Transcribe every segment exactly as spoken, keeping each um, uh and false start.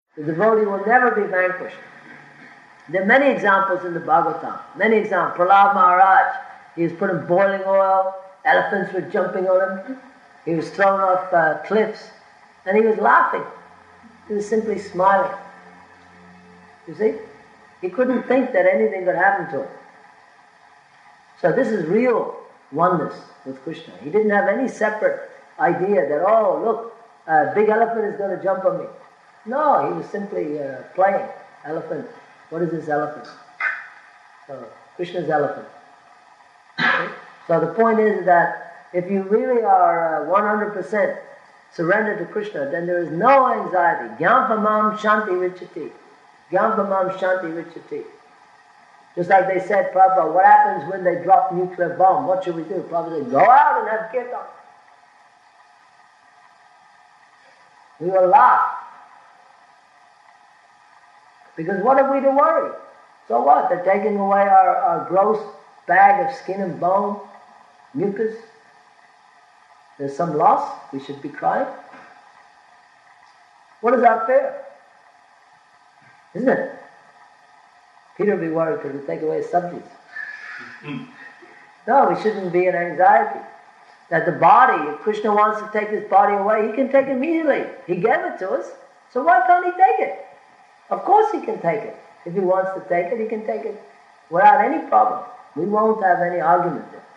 The devotee will never be vanquished. There are many examples in the Bhagavatam. Many examples. Prahlad Maharaj, he was put in boiling oil. Elephants were jumping on him. He was thrown off uh, cliffs. And he was laughing. He was simply smiling. You see? He couldn't think that anything could happen to him. So this is real oneness with Krishna. He didn't have any separate idea that, oh, look, a big elephant is going to jump on me. No, he was simply uh, playing. Elephant. What is this elephant? So, Krishna's elephant. Okay? So the point is that if you really are uh, one hundred percent surrendered to Krishna, then there is no anxiety. Gyāmpamam shanti richati. Gyāmpamam shanti richati. Just like they said, Prabhupada, what happens when they drop nuclear bomb? What should we do? Prabhupada said, go out and have kirtan. We will laugh. Because what have we to worry? So what? They're taking away our, our gross bag of skin and bone, mucus. There's some loss. We should be crying. What is our fear? Isn't it? Peter will be worried because we take away his subjects. No, we shouldn't be in anxiety. That the body, if Krishna wants to take this body away, he can take it immediately. He gave it to us, so why can't he take it? Of course he can take it. If he wants to take it, he can take it without any problem. We won't have any argument there.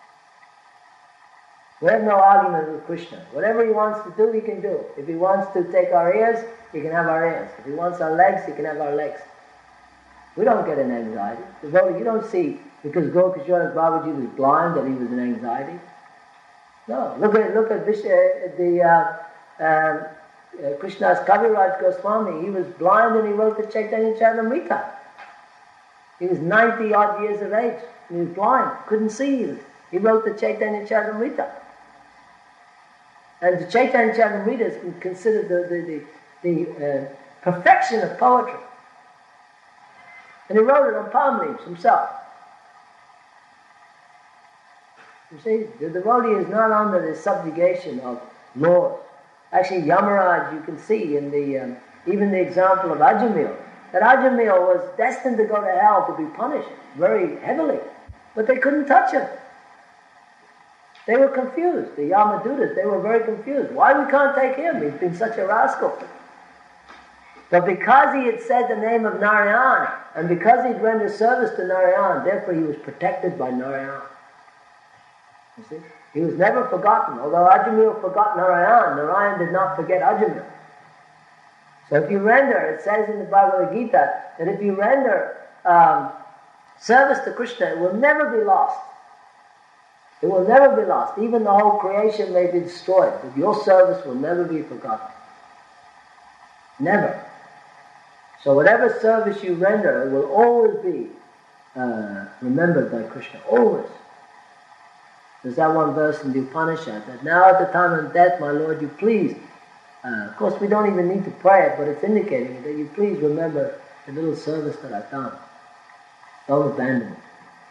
We have no argument with Krishna. Whatever he wants to do, he can do. If he wants to take our ears, he can have our ears. If he wants our legs, he can have our legs. We don't get an anxiety. Devotee, you don't see, because Gokishwara Babaji was blind, that he was in anxiety. No. Look at look at Vish, uh, the uh, uh, uh, Krishna's Kaviraj Goswami. He was blind and he wrote the Chaitanya Charitamrita. He was ninety odd years of age. He was blind, couldn't see. He wrote the Chaitanya Charitamrita. And the Chaitanya Charitamrita is considered the, the, the, the uh, perfection of poetry. And he wrote it on palm leaves himself. You see, the devotee is not under the subjugation of laws. Actually, Yamaraj, you can see in the um, even the example of Ajamil, that Ajamil was destined to go to hell to be punished very heavily, but they couldn't touch him. They were confused. The Yamadutas, they were very confused. Why we can't take him? He's been such a rascal. But because he had said the name of Narayan, and because he'd rendered service to Narayan, therefore he was protected by Narayan. You see? He was never forgotten. Although Ajamil forgot Narayan, Narayan did not forget Ajamil. So if you render, it says in the Bhagavad Gita, that if you render um, service to Krishna, it will never be lost. It will never be lost. Even the whole creation may be destroyed, but your service will never be forgotten. Never. So whatever service you render, it will always be uh, remembered by Krishna. Always. There's that one verse in the Upanishad, that now at the time of death, my Lord, you please, uh, of course we don't even need to pray it, but it's indicating that you please remember the little service that I've done. Don't abandon it.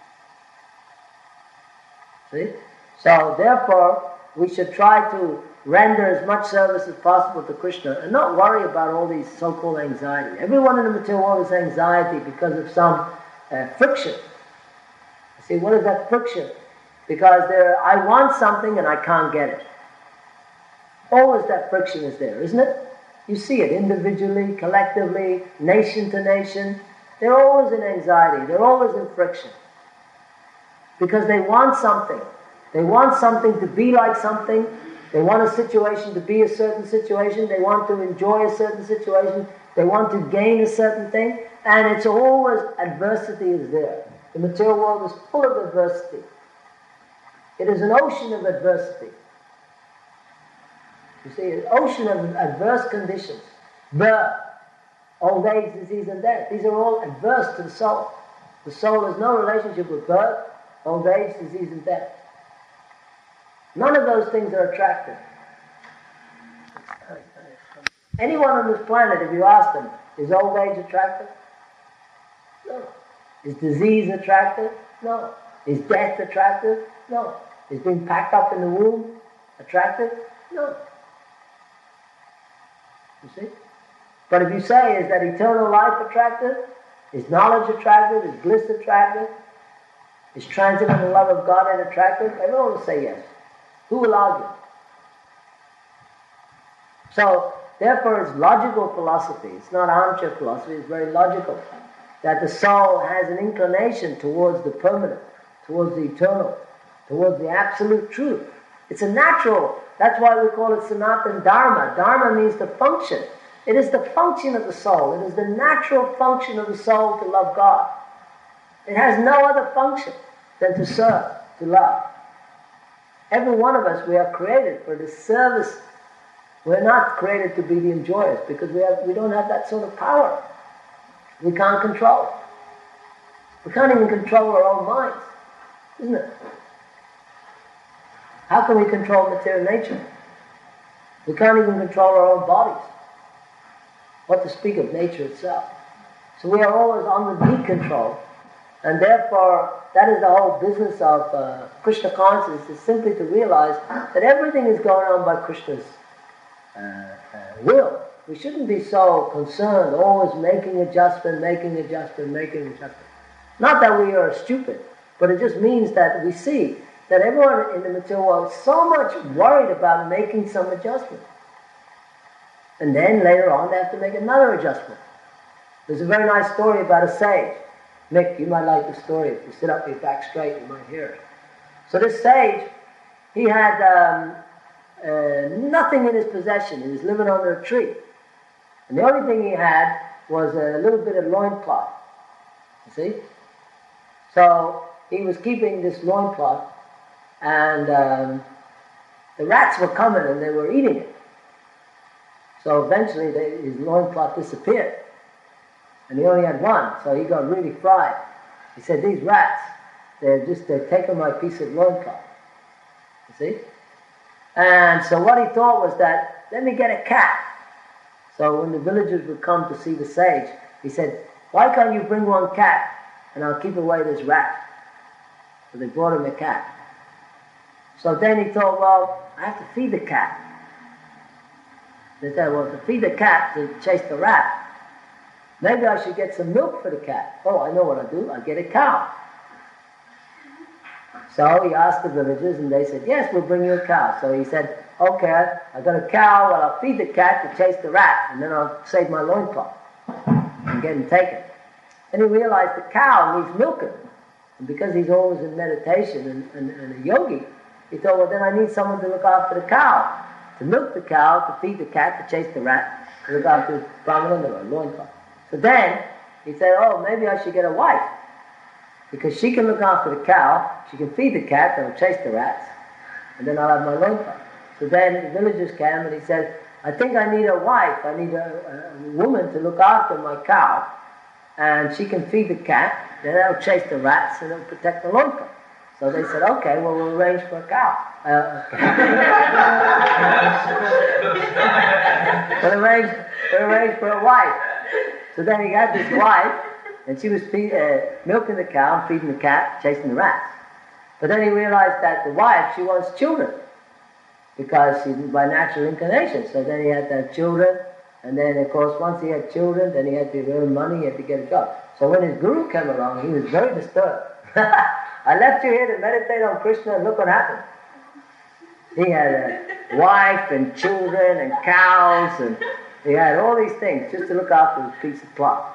See? So therefore, we should try to render as much service as possible to Krishna and not worry about all these so-called anxiety. Everyone in the material world is anxiety because of some uh, friction. See, what is that friction? Because there, I want something and I can't get it. Always that friction is there, isn't it? You see it individually, collectively, nation to nation. They're always in anxiety. They're always in friction. Because they want something. They want something to be like something. They want a situation to be a certain situation. They want to enjoy a certain situation. They want to gain a certain thing. And it's always, adversity is there. The material world is full of adversity. It is an ocean of adversity. You see, an ocean of adverse conditions. Birth, old age, disease, and death. These are all adverse to the soul. The soul has no relationship with birth, old age, disease, and death. None of those things are attractive. Anyone on this planet, if you ask them, is old age attractive? No. Is disease attractive? No. Is death attractive? No. Is being packed up in the womb attractive? No. You see? But if you say, is that eternal life attractive? Is knowledge attractive? Is bliss attractive? Is transcendental love of God attractive? Everyone will say yes. Who will argue? So, therefore it's logical philosophy. It's not armchair philosophy, it's very logical. That the soul has an inclination towards the permanent, towards the eternal, towards the absolute truth. It's a natural, that's why we call it Sanatana Dharma. Dharma means the function. It is the function of the soul. It is the natural function of the soul to love God. It has no other function than to serve, to love. Every one of us, we are created for this service. We're not created to be the enjoyers because we have, we don't have that sort of power. We can't control it. We can't even control our own minds, isn't it? How can we control material nature? We can't even control our own bodies. What to speak of nature itself. So we are always under the control, and therefore that is the whole business of uh, Krishna consciousness, is simply to realize that everything is going on by Krishna's uh, uh, will. We shouldn't be so concerned, always making adjustment, making adjustment, making adjustment. Not that we are stupid, but it just means that we see that everyone in the material world is so much worried about making some adjustment. And then later on they have to make another adjustment. There's a very nice story about a sage. Mick, you might like the story. If you sit up your back straight, you might hear it. So this sage, he had um, uh, nothing in his possession. He was living under a tree. And the only thing he had was a little bit of loincloth. You see? So he was keeping this loincloth, and um, the rats were coming and they were eating it. So eventually they, his loincloth disappeared. And he only had one, so he got really fried. He said, these rats, they're just, they're taking my piece of loincloth. You see? And so what he thought was that, let me get a cat. So when the villagers would come to see the sage, he said, why can't you bring one cat and I'll keep away this rat? So they brought him a cat. So then he thought, well, I have to feed the cat. They said, well, to feed the cat, to chase the rat, maybe I should get some milk for the cat. Oh, I know what I do. I get a cow. So he asked the villagers, and they said, yes, we'll bring you a cow. So he said, okay, I got a cow, well, I'll feed the cat to chase the rat, and then I'll save my loincloth and get him taken. And he realized the cow needs milking. And because he's always in meditation and, and, and a yogi, he thought, well, then I need someone to look after the cow. To milk the cow, to feed the cat, to chase the rat, to look after his brahmana or loincloth. So then, he said, oh, maybe I should get a wife. Because she can look after the cow, she can feed the cat, that'll chase the rats, and then I'll have my loincloth. So then the villagers came and he said, I think I need a wife, I need a, a woman to look after my cow, and she can feed the cat, then that'll chase the rats and it'll protect the loincloth. So they said, okay, well, we'll arrange for a cow. Uh, we'll, arrange, we'll arrange for a wife. So then he got this wife, and she was feed, uh, milking the cow, feeding the cat, chasing the rats. But then he realized that the wife, she wants children, because she's by natural inclination. So then he had to have children, and then of course once he had children, then he had to earn money, he had to get a job. So when his guru came along, he was very disturbed. I left you here to meditate on Krishna, and look what happened. He had a wife and children and cows, and he had all these things just to look after his piece of cloth.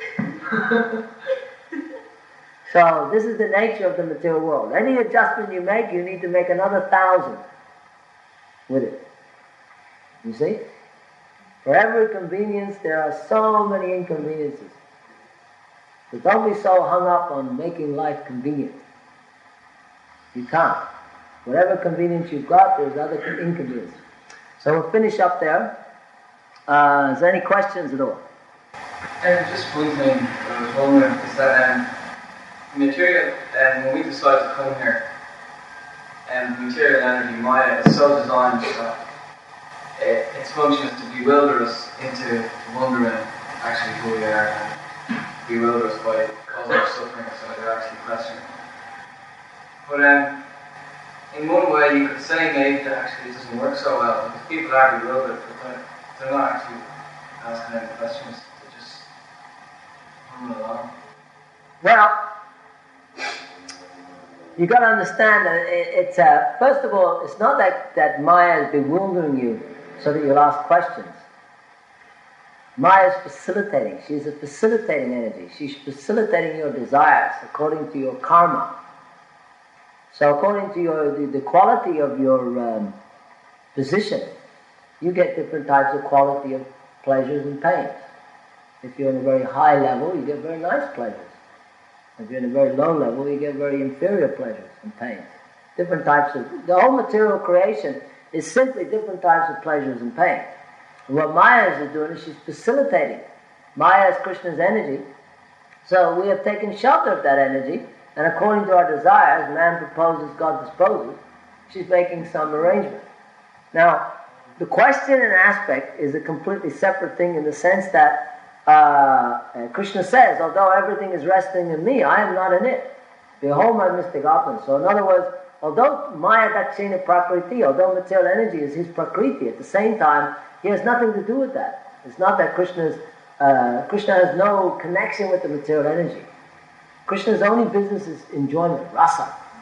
So this is the nature of the material world. Any adjustment you make, you need to make another thousand with it. You see? For every convenience, there are so many inconveniences. So don't be so hung up on making life convenient. You can't. Whatever convenience you've got, there's other inconveniences. So we'll finish up there. Uh, is there any questions at all? And just one thing I was wondering is that um, material, um, when we decide to come here, um, material energy, Maya, is so designed that it, its function is to bewilder us into wondering actually who we are, and bewilder us by causing our suffering, so they're actually questioning. But um, in one way, you could say maybe that actually it doesn't work so well, because people are bewildered, but they're not actually asking any questions. They're just humming along. Well, you got to understand that it, it's uh, first of all, it's not that that Maya is bewildering you so that you'll ask questions. Maya is facilitating. She's a facilitating energy. She's facilitating your desires according to your karma. So according to your the, the quality of your um, position, you get different types of quality of pleasures and pains. If you're in a very high level, you get very nice pleasures. If you're in a very low level, you get very inferior pleasures and pains. Different types of... The whole material creation is simply different types of pleasures and pains. And what Maya is doing is she's facilitating. Maya is Krishna's energy. So we have taken shelter of that energy, and according to our desires, man proposes, God disposes. She's making some arrangement. Now, the question and aspect is a completely separate thing in the sense that Uh, Krishna says, although everything is resting in me, I am not in it. Behold my mystic Atman. So in other words, although Maya Dakshina Prakriti, although material energy is his Prakriti, at the same time, he has nothing to do with that. It's not that Krishna's, uh, Krishna has no connection with the material energy. Krishna's only business is enjoyment, rasa.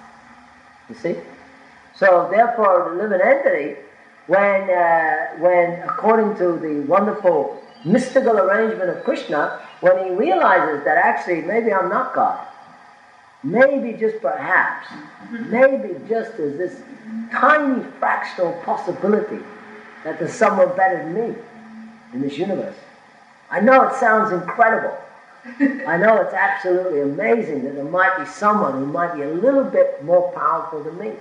You see? So therefore, the living entity, when, uh, when according to the wonderful mystical arrangement of Krishna, when he realizes that actually maybe I'm not God, maybe just perhaps, maybe just as this tiny fractional possibility that there's someone better than me in this universe. I know it sounds incredible. I know it's absolutely amazing that there might be someone who might be a little bit more powerful than me.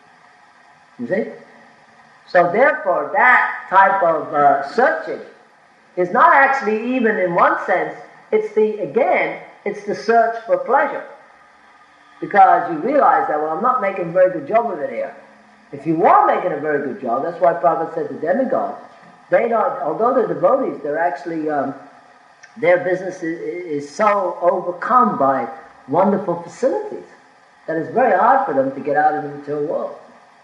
You see? So therefore that type of uh, searching is not actually even in one sense, it's the, again, it's the search for pleasure. Because you realize that, well, I'm not making a very good job of it here. If you are making a very good job, that's why Prabhupada said the demigods, they not, although they're devotees, they're actually, um, their business is, is so overcome by wonderful facilities that it's very hard for them to get out of the material world.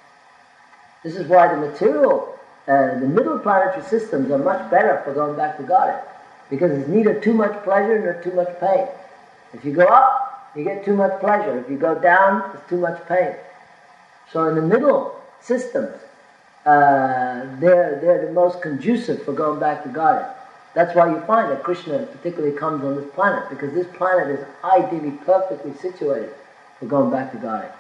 This is why the material Uh, the middle planetary systems are much better for going back to Godhead, because it's neither too much pleasure nor too much pain. If you go up, you get too much pleasure. If you go down, it's too much pain. So in the middle systems, uh, they're, they're the most conducive for going back to Godhead. That's why you find that Krishna particularly comes on this planet, because this planet is ideally perfectly situated for going back to Godhead.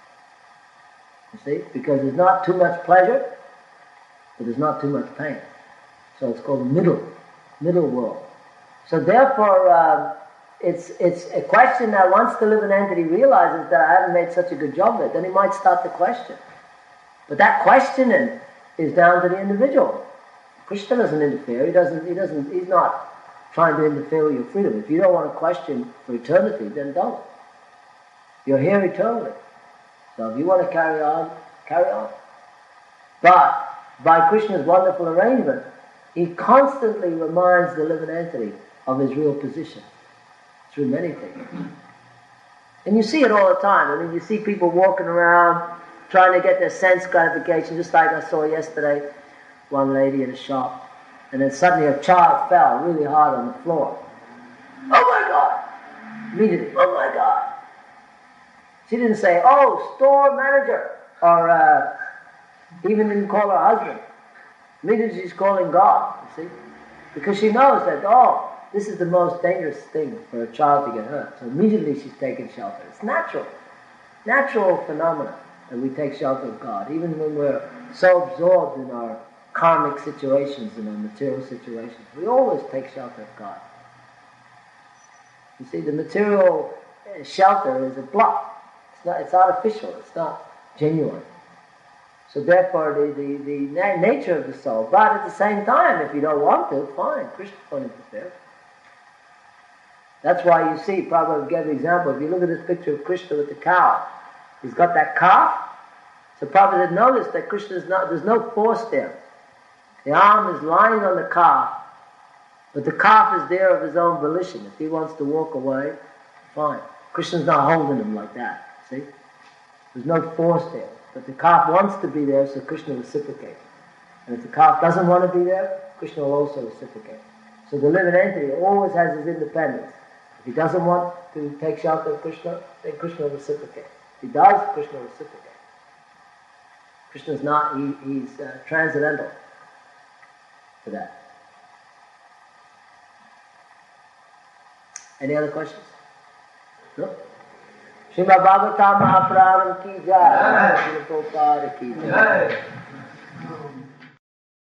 You see? Because there's not too much pleasure, but there's not too much pain. So it's called middle, middle world. So therefore, uh, it's it's a question that once the living entity realizes that I haven't made such a good job of it, then he might start to question. But that questioning is down to the individual. Krishna doesn't interfere. He doesn't. He doesn't. He's not trying to interfere with your freedom. If you don't want to question for eternity, then don't. You're here eternally. So if you want to carry on, carry on. But by Krishna's wonderful arrangement, he constantly reminds the living entity of his real position through many things. And you see it all the time. I mean, you see people walking around trying to get their sense gratification, just like I saw yesterday, one lady in a shop, and then suddenly a child fell really hard on the floor. Oh my God! Immediately, oh my God! She didn't say, oh, store manager, or uh, even didn't call her husband. Immediately she's calling God, you see? Because she knows that, oh, this is the most dangerous thing for a child to get hurt. So immediately she's taken shelter. It's natural. Natural phenomena that we take shelter of God, even when we're so absorbed in our karmic situations and our material situations. We always take shelter of God. You see, the material shelter is a block. It's not, it's artificial. It's not genuine. So therefore, the, the, the na- nature of the soul. But at the same time, if you don't want to, fine, Krishna won't interfere. That's why you see, Prabhupada gave an example. If you look at this picture of Krishna with the cow, he's got that calf. So Prabhupada had noticed that Krishna is not, there's no force there. The arm is lying on the calf, but the calf is there of his own volition. If he wants to walk away, fine. Krishna's not holding him like that, see? There's no force there. But the calf wants to be there, so Krishna reciprocates. And if the calf doesn't want to be there, Krishna will also reciprocate. So the living entity always has his independence. If he doesn't want to take shelter of Krishna, then Krishna will reciprocate. If he does, Krishna will reciprocate. Krishna is not, he, he's uh, transcendental to that. Any other questions? No? Srimad Bhagavatam Mahapuranam ki jai, Srila Prabhupada ki jai.